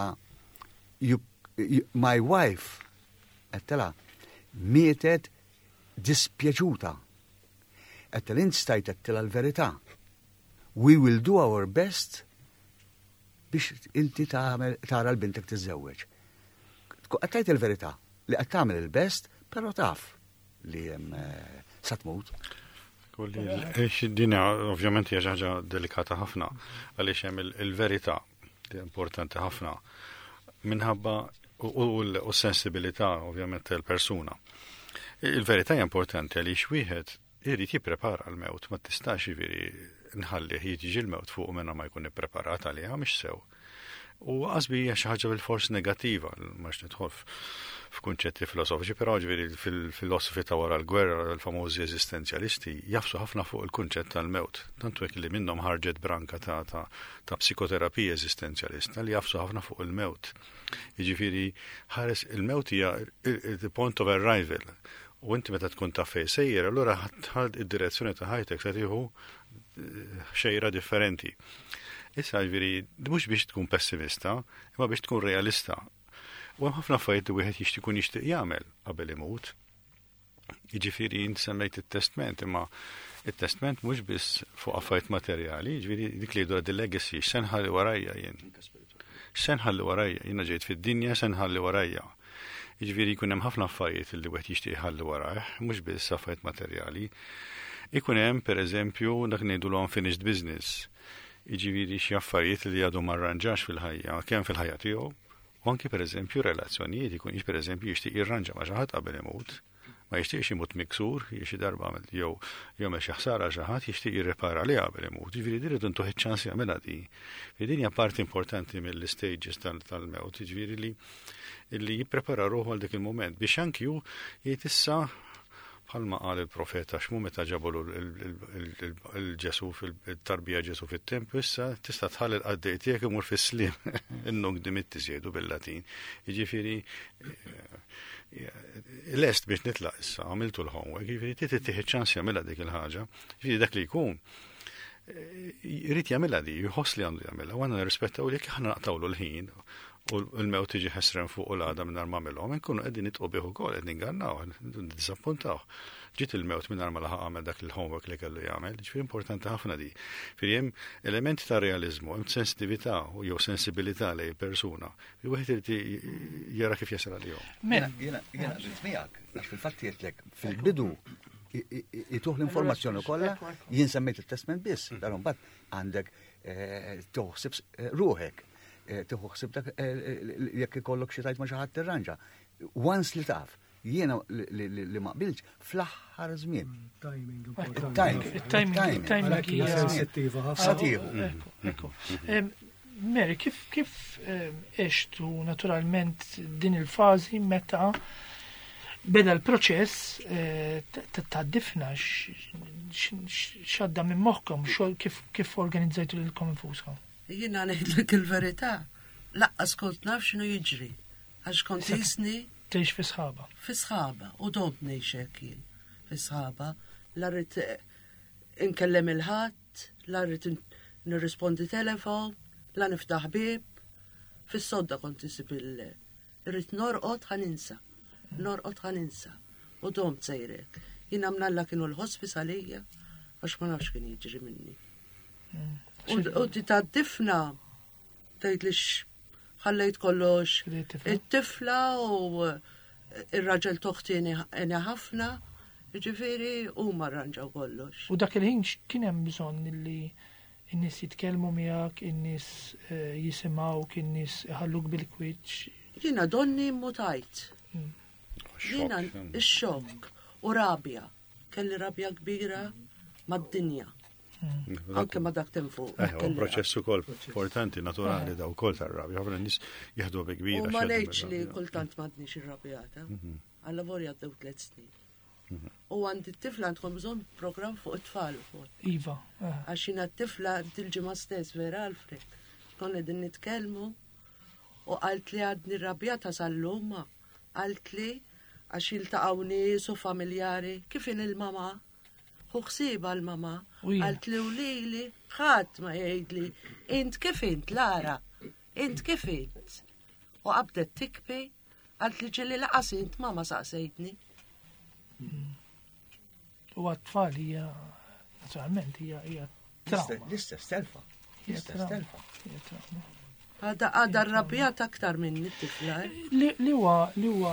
my wife qedtilha mietet dispjaċuta. Qedtilha int stajt qedtilha l-verità. We will do our best biex inti tara l-bintek tiżżewweġ. Qed tgħid il-verità li qed tagħmel il-best, però taf li hemm sa tmut. Din ovvjament hija ħaġa delikata ħafna għaliex hemm il-verità importanti ħafna minħabba u l-sensibilità ovvjament tal-persuna. Il-verità hija importanti għaliex wieħed irid jipprepara l-mewt, ma tistax jiġifieri nħalli jiġi l-mewt fuq minna ma jkun ippreparat għaliha mhix sew. U qasbi hija xi ħaġa bil-fors negattiva, mhux nidħol f'kunċetti filosofiċi, però ġifieri fil-filosofi ta' wara l-gwerra l-famużi eżistenzjalisti jafsu ħafna fuq il-kunċett tal-mewt. Tantu hekk li minnhom ħarġet branka ta' ta' ta' psikoterapija eżistenzjalista li jafsu ħafna fuq il-mewt. Jiġifieri ħares il-mewt hija il-point of arrival. U inti meta tkun ta' fej sejjer, allura ħadd id-direzzjoni ta' ħajtek se tieħu xejra differenti. Issa ġifieri mhux biex tkun pessimista, imma biex tkun realista. U hemm ħafna affarijiet li wieħed jixtieq ikun jixtieq jagħmel qabel imut. Jiġifieri int semmejt it-testament, imma it-testament mhux biss fuq affarijiet materjali, jiġifieri dik li jgħidu legacy x'se nħalli warajja jien. X'se nħalli warajja, jiena ġejt fid-dinja se nħalli warajja. Jiġifieri jkun hemm ħafna affarijiet li wieħed jixtieq jħalli warah, mhux biss affarijiet materjali. Ikun hemm pereżempju dak ngħidulhom unfinished business. Jiġifieri xi affarijiet li għadu ma rranġax fil-ħajja, kemm fil-ħajja tiegħu, u anke pereżempju relazzjonijiet ikun jix pereżempju jixtieq jirranġa ma' xi ħadd qabel imut. Ma jixtieqx imut miksur, xi darba għamel jew jew xi ħsara xi ħadd jixtieq jirrepara li qabel imut. Jiġifieri din irid intuħ iċ-ċans jagħmilha di. Din hija parti importanti mill-stages tal-mewt, jiġifieri li li jipprepara ruħu għal dik il-mument biex anki hu jgħid issa bħalma qal il-profeta x'mu meta ġabulu il-Ġesu fil-tarbija Ġesu fit-tempju issa tista' tħallel qaddej tiegħek imur fis-sliem innok dimitti jgħidu bil-Latin. Jiġifieri lest biex nitlaq issa, għamiltu l-homework, jiġifieri trid tieħed ċans jagħmilha dik il-ħaġa, jiġifieri dak li jkun jrid jagħmilha di, jħoss li għandu jagħmilha, u għandna nirrispettaw li jekk aħna naqtawlu l-ħin u l-mewt tiġi ħesren fuq u l-għada minn ma għamilhom, nkunu qegħdin nitqu bih ukoll qed ningannaw, disappuntaw. Ġiet il-mewt minn ma laħaq għamel dak il-homework li kellu jagħmel, ġifieri importanti ħafna di. Firri hemm elementi ta' realiżmu, hemm sensitività u jew sensibilità lej persuna. Wieħed irid jara kif jasal għalihom. Jiena jiena jiena qed miegħek, għax fil-fatt jgħidlek fil-bidu jituħ l-informazzjoni kollha jien semmejt il-testament biss, dan imbagħad għandek toħsib ruħek. Tiħuħsib dak jekk ikollok xi tajt ma xi ħadd tirranġa. Once li taf, jiena li ma qbilx fl-aħħar żmien. Timing. Il-timing, il-timing hija sensittiva ħafna. Ekku. Mary, kif kif għextu naturalment din il-fażi meta beda l-proċess ta' difna x'għadda minn moħħkom, kif organizzajtu lilkom infuskom? Jiena ngħidlek il-verità, laqqas kont naf x'inhu jiġri, għax kont jisni tgħix fi sħaba. Fi sħaba, u dont ngħix hekk jien fi sħaba, la rrid inkellem il-ħadd, la rrid nirrispondi telefon, la niftaħ bib, fis-sodda kont isib il rrid norqod ħaninsa, norqod ħaninsa, u dont sejrek. Jien għamnalla kienu l-ħospis għalija, għax ma nafx kien jiġri minni. U ti ta' tifna, tajt li ħallejt kollox, it-tifla u il-raġel toħtini ena ħafna, ġifiri u marranġaw kollox. U dak il-ħin kien hemm bżonn li n-nies jitkellmu miegħek, in-nies jisimgħuk, in-nies iħalluk bil-kwiċċ. Jiena donni mutajt. Jiena ix-xokk u rabja, kelli rabja kbira mad-dinja. Anke ma dak temfu. Un proċess ukoll importanti, naturali da wkoll tar-rabja. Ħafna nies jieħdu bi kbira. U ma ngħidx li kultant m'għadniex ir-rabjata. Alla vorja għaddew tliet snin. U għandi t-tifla għandkom bżonn programm fuq it-tfal ukoll. Iva. Għax jiena t-tifla til-ġimgħa stess vera Alfred. Konna qegħdin nitkellmu u qalt li għadni rrabjata sal-lumma. Qalt li għax jiltaqgħu nies u familjari kif in il-mama. U ħsiba l-mama, għalt li u li ħadd ma jgħidli, int kif int, Lara, int kif int. U qabdet tikbi, għalt li ġilli laqas int, mama saqsejtni. U għat-tfal hija, naturalment, hija trauma. L-istess telfa. L-istess telfa. Għada r-rabjat aktar minn it-tifla. Li huwa, li huwa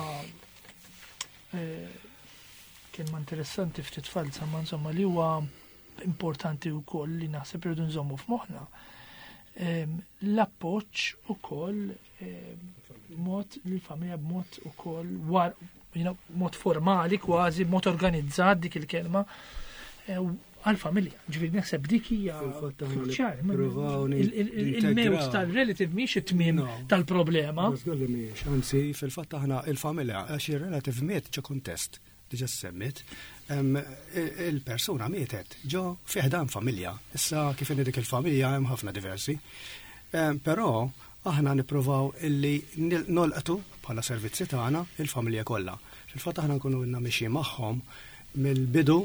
kelma interessanti ftit tfal, samma insomma li huwa importanti wkoll li naħseb irridu nżommu f'moħħna. L-appoġġ ukoll mod lill-familja b'mod ukoll mod formali kważi, mod organizzat dik il-kelma għall-familja. Ġifieri naħseb dik hija kruċjali. Il-mewt tal-relative mhix it-tmiem tal-problema. Anzi, fil-fatt aħna il-familja għax ir-relative miet ġo kontest. Diġa semmit, il-persuna mietet ġo fiħdan familja. Issa kif dik il-familja hemm ħafna diversi. Però aħna nippruvaw illi nolqtu bħala servizzi tagħna il-familja kollha. Fil-fatt aħna nkunu inna mixi magħhom mill-bidu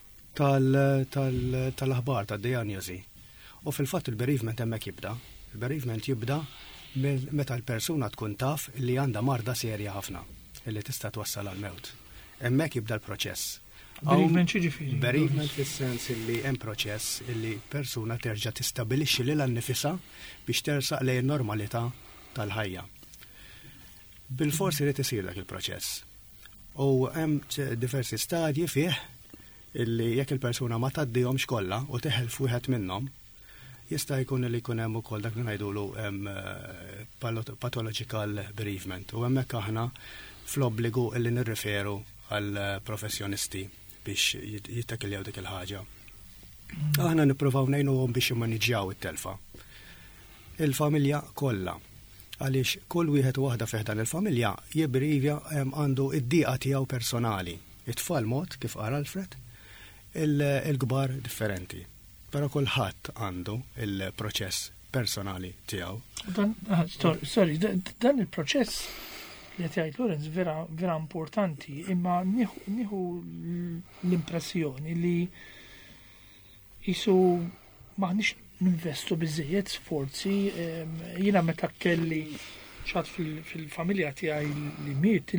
tal-aħbar tad-dijanjosi. U fil-fatt il-bereavement hemmhekk jibda. Il-bereavement jibda meta l-persuna tkun taf li għandha marda serja ħafna illi tista' twassal għal-mewt. Emmek jibda l-proċess. Bereavement ġifiri. Bereavement fis-sens illi hemm proċess illi persuna terġa' tistabilixxi lilha nnifisha biex tersaq lejn normalità tal-ħajja. bil-forsi li tisir dak il-proċess. U hemm diversi stadji fih illi jekk il-persuna ma taddihomx kollha u teħel f'wieħed minnhom, jista' jkun li jkun hemm ukoll dak li ngħidulu hemm pathological bereavement. U hemmhekk aħna fl-obbligu illi nirreferu għal professjonisti biex jittakiljaw dik il-ħaġa. Aħna nippruvaw ngħinuhom biex jimmaniġġjaw it-telfa. Il-familja kollha. Għaliex kull wieħed u waħda fih dan il-familja jibbrivja għandu id-dieqa tiegħu personali. It-tfal mod kif qara Alfred, il-kbar differenti. Però kulħadd għandu il-proċess personali tiegħu. Sorry, dan il-proċess li għatjajt Lorenz vera, vera importanti, imma nieħu l-impressjoni li jisu maħnix ninvestu bizzejiet sforzi, jina meta kelli ċat fil-familja tijaj li miet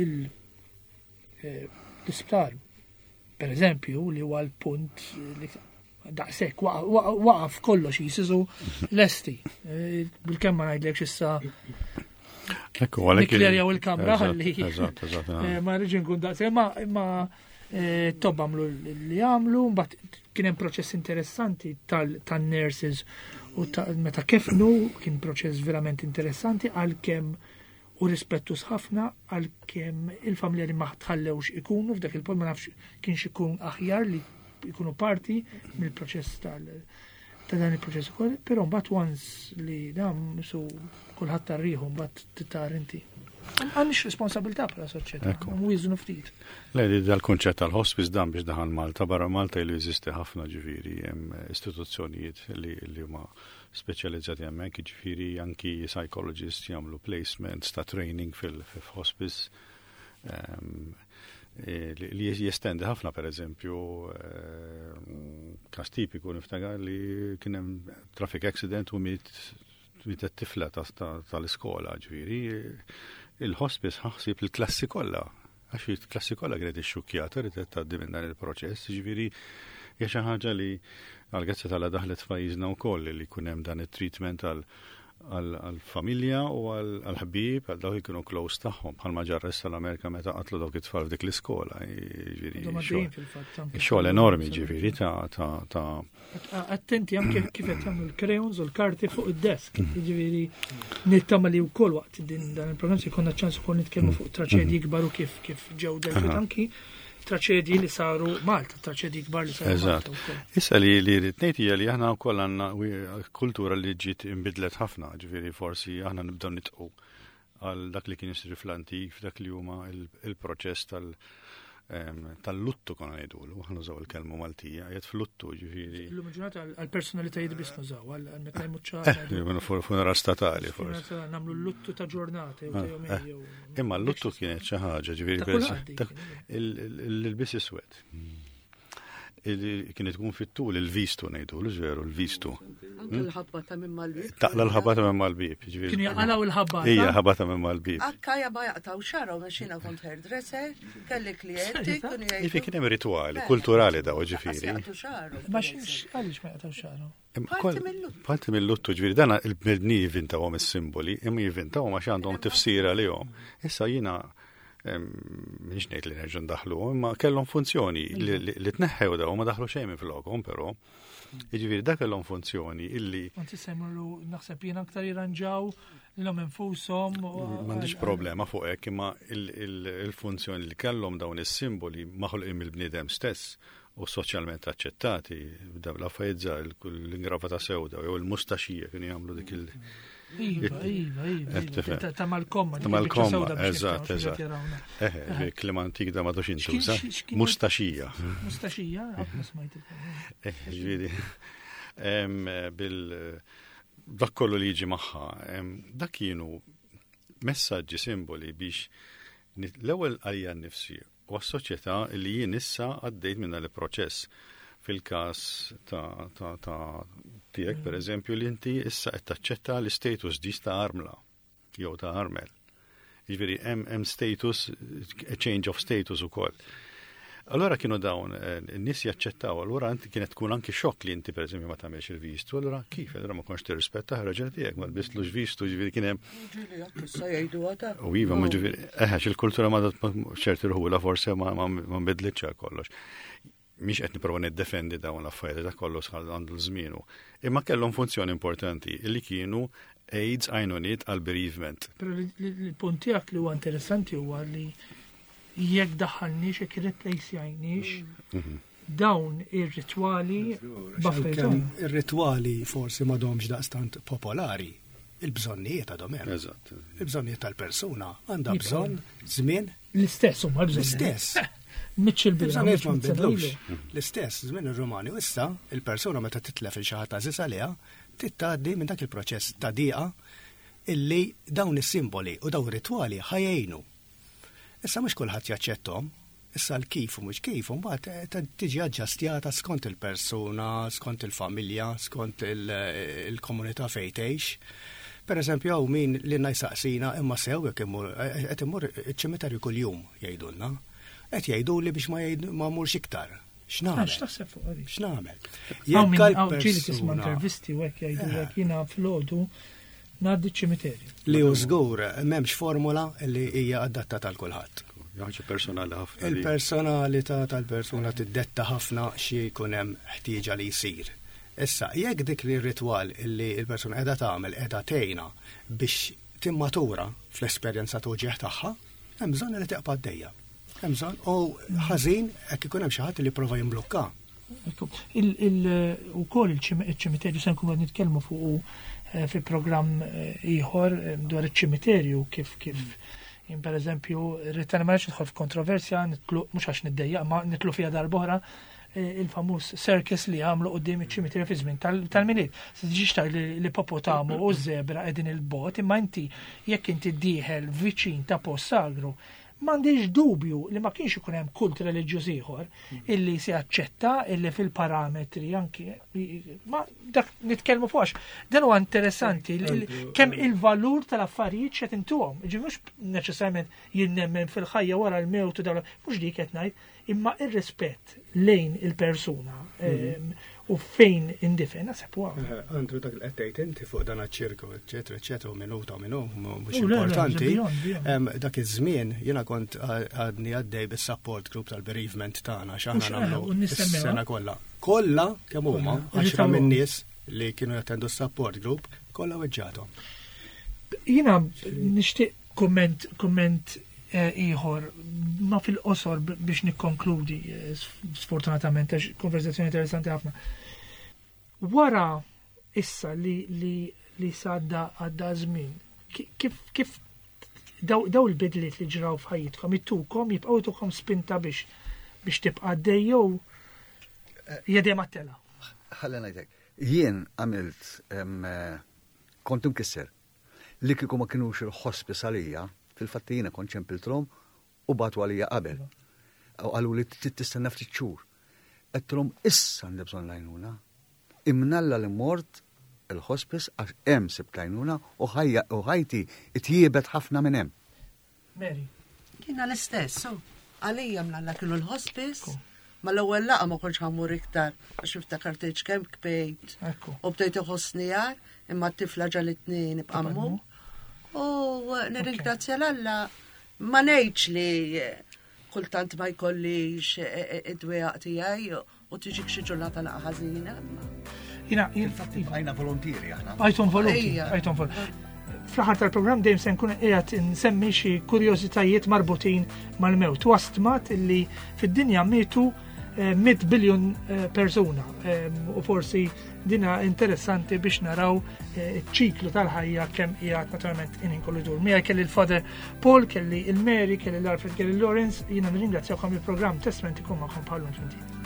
l-isptar, per eżempju, li huwa l-punt li daqsek, waqaf kollox jisisu l-esti. Bil-kemm ma ngħidlek xissa niklerjaw il-kamra ħalli ma rridx nkun daqsek, ma tob għamlu li għamlu, mbagħad kien hemm proċess interessanti tan-nurses u meta kefnu kien proċess verament interessanti għalkemm u rispettus ħafna għalkemm il-familja li ma tħallewx ikunu f'dak il-punt ma nafx kienx ikun aħjar li ikunu parti mill-proċess tal ta' dan il-proċess ukoll, però mbagħad once li dam su kulħadd tarriħu mbagħad titar inti. Għandix responsabilità bħala soċjetà, mwiżnu ftit. Lejli dal-kunċett tal-hospice dan biex daħal Malta, barra Malta li jeżisti ħafna ġifieri hemm istituzzjonijiet li li huma speċjalizzati hemmhekk, ġifieri anki psychologists jagħmlu placements ta' training fil-hospice li jestendi ħafna, per eżempju, kas tipiku niftagar li kien hemm traffic accident u miet it-tifla tal-iskola ġifieri. Il-hospice ħaħsib il-klassi kollha, għax il-klassi kollha kienet ixxukkjata li tgħaddi minn dan il-proċess, ġifieri hija xi ħaġa li għall-grazzi tagħha daħlet f'pajjiżna wkoll li jkun hemm dan it-treatment għall-familja u għall-ħbieb għal dawk kienu close tagħhom bħalma ġarres tal-Amerika meta qatlu dawk it-tfal f'dik l-iskola. Xogħol enormi ġifieri ta' attenti anke kif qed jagħmlu l-crayons u l-karti fuq id-desk. Jiġifieri nittama li wkoll waqt din dan il-programm se jkollna ċans ukoll nitkellmu fuq traċedji kbar u kif kif ġew dejjed anki traċedji li saru Malta, traċedji kbar li saru Malta wkoll. Issa li li ritnejt hija li aħna wkoll għandna kultura li ġiet inbidlet ħafna, ġifieri forsi aħna nibdew nitqu għal dak li kien isir fl-antik, f'dak li huma il-proċess tal tal-luttu konna ngħidulu, aħna nużaw il-kelma Maltija, qiegħed fl-luttu ġifieri. Illum ġurnata għall-personalitajiet biss nużaw, għal meta jmut ċara. Funeral statali forsi. Nagħmlu l-luttu ta' ġurnata jew ta' jumejn. Imma l-luttu kienet xi ħaġa ġifieri il-lbis iswed. Kienet tkun fit-tul il-vistu ngħidulu, ġveru l-vistu. Anke l-ħabba ta' minn mal-bib. Taqla l-ħabba ta' minn mal-bib. Kienu jaqalaw il-ħabba. Hija ħabba ta' minn mal-bib. Akkaja ma jaqtaw xara u mexxina kont hairdresser, kelli klijenti, kienu jgħidu. Ifi kien hemm ritwali kulturali daw ġifieri. Ma għaliex ma jaqtaw xaru? Parti mill-luttu ġifieri dan il-bnedni jivvintawhom is-simboli, imma jivvintawhom għax għandhom tifsira lihom. Issa jiena minix ngħid li nerġa' ndaħlu, imma kellhom funzjoni li tneħħew daw ma daħlu xejn minn flokhom, però jiġifieri dak kellhom funzjoni illi Anti semmru naħseb jiena aktar jirranġaw lilhom infushom. M'għandix problema fuq hekk, imma il-funzjoni li kellhom dawn is-simboli maħluqin mill-bniedem stess u soċjalment aċċettati, l-affarijiet żgħar l-ingrava ta' sewda jew il-mustaxija kienu jagħmlu dik il- Iva, iva, iva. Ta' mal-komma. Ta' mal-komma, eżatt, eżatt. Eh, Klemantik da madux intuża. Mustaxija. Mustaxija, għafna smajt. Eh, ġviri. Bil dak kollu li jiġi magħha, dak kienu messaġġi simboli biex l-ewwel għalija nnifsi u għas-soċjetà li jien issa għaddejt minn il-proċess fil-każ ta' ta' ta' tiegħek pereżempju li inti issa qed taċċetta l-istatus ġdid ta' armla jew ta' armel. Jiġifieri hemm hemm status, change of status ukoll. Allora kienu dawn, n-nis jaċċettaw, allora inti kienet tkun anki xokk li inti per eżempju ma tagħmilx il-vistu, allora kif? Allora ma konx tirrispetta ħraġel tiegħek, ma lbislux vistu, ġifieri kien hemm. Issa jgħidu għada. U iva, ma ġifieri, eħex il-kultura ma ċerti ruħula forse ma nbidlitx kollox. Mhix qed nipprova niddefendi dawn l-affarijiet ta' kollox għandu l-żmienu. Imma kellhom funzjoni importanti li kienu aids għajnuniet għal bereavement. Però il-punt tiegħek li huwa interessanti huwa li jekk daħħalniex jekk irreplejsjajniex dawn ir-ritwali b'affarijiet. Ir-ritwali forsi m'għadhomx daqstant popolari. Il-bżonnijiet għadhom hemm. Eżatt. Il-bżonnijiet tal-persuna għandha bżonn żmien l-istess huma bżonn. l-istess. Mitchell Billa. L-istess, żmien ir-Romani, u issa il-persuna meta titlef il xi ħadd għażiż għaliha tittgħaddi minn dak il-proċess ta' dieqa illi dawn is-simboli u dawn ritwali ħajjejnu. Issa mhux kulħadd jaċċettom, issa l-kif u mhux kif, u mbagħad tiġi aġġastjata skont il-persuna, skont il-familja, skont il-komunità fejn tgħix. Pereżempju hawn min li najsaqsina imma sew jekk imur qed imur iċ-ċimiterju kuljum jgħidulna. Qed jgħiduli biex ma mmurx iktar. X'nagħmel? X'taħseb fuq hadi? X'nagħmel? Jekk ġieli tisma' intervisti u hekk jgħidulek jiena filgħodu ngħaddi ċ-ċimiterju. Li hu żgur m'hemmx formula li hija adattata għal kulħadd. Ħaġa personali ħafna. Il-personalità tal-persuna tiddetta ħafna xi jkun hemm ħtieġa li jsir. Issa, jekk dik li ritwal li l-persuna qiegħda tagħmel qiegħda tgħinha biex timmatura fl-esperjenza tuġieħ tagħha, hemm bżonn li teqpa' għaddejja. Hemm bżonn u ħażin hekk ikun hemm xi ħadd li jipprova jimblukka. Ukoll il-ċimiterju se nkunu qed nitkellmu fuq fil-programm ieħor dwar iċ-ċimiterju kif kif jien pereżempju rrid ma nidħol f'kontroversja nitlu mhux għax niddejjaq ma nitlu fiha darb'oħra il-famuż circus li għamlu qudiem iċ-ċimiterju fi żmien tal-miliet. Se tiġix tar li Popotamu u żebra qegħdin il-bot imma inti jekk inti ddieħel viċin ta' post sagru m'għandix dubju li ma kienx ikun hemm kult reliġjuż ieħor illi se jaċċetta illi fil-parametri anki ma dak nitkellmu fuqx. Dan huwa interessanti kemm il-valur tal-affarijiet x'qed intuhom. Ġi mhux neċessarjament jien nemmen fil-ħajja wara l-mewt u dawn mhux dik qed ngħid, imma ir-rispett lejn il-persuna u fejn indifen naħseb huwa. Andru dak qed tgħid inti fuq dan iċ-ċirku, eċetera, eċetera, minuta u minu mhux importanti. Dak iż-żmien jiena kont għadni għaddej bis-support group tal-bereavement tagħna x'aħna nagħmlu is-sena kollha. Kollha kemm huma għaxra minn nies li kienu jattendu s-support group kollha weġġathom. Jiena nixtieq kumment kumment ieħor ma fil-qosor biex nikkonkludi sfortunatament għax konverzazzjoni interessanti ħafna. Wara issa li li li sadda għadda żmien, kif kif daw il-bidliet li ġraw f'ħajjitkom ittukom jibqgħu jtukom spinta biex biex tibqa' għaddej jew jedem għat-tela. Ħalli ngħidlek, jien għamilt kont imkisser li kieku ma kinux il-ħospis għalija fil-fatt jiena kont ċempilthom u batu għalija qabel. U qalu li tistenna ftit xhur. Qedtilhom issa għandi bżonn għajnuna. Imnalla li mort il-hospice għax hemm sibt għajnuna u ħajti itjiebet ħafna minn hemm. Mary. Kiena l-istess, għalija mnalla kienu l-hospice, ma l-ewwel laqa ma kontx ħammur iktar għax iftakartejx kemm kbejt. U bdejt iħossni jar, imma t-tifla ġalitni nibqa' mmu. U nirringrazzja l-Alla ma ngħidx li kultant ma jkollix id-dwejaq tiegħi u tiġik xi ġurnata laqa ħażina. Jiena bqajna volontieri aħna. Għajthom volontieri, għajthom volontieri. Fl-aħħar tal-programm dejjem se nkun qiegħed insemmi xi kurjożitajiet marbutin mal-mewt. Wastmat illi fid-dinja mietu mid biljun persuna u forsi dina interessanti biex naraw ċiklu tal-ħajja kemm qiegħed naturalment in inkollu dur. Mija kelli l-Father Paul, kelli il-Mary, kelli l-Alfred, kelli Lawrence, jiena nirringrazzjawkom il-programm Testament ikun magħkom bħal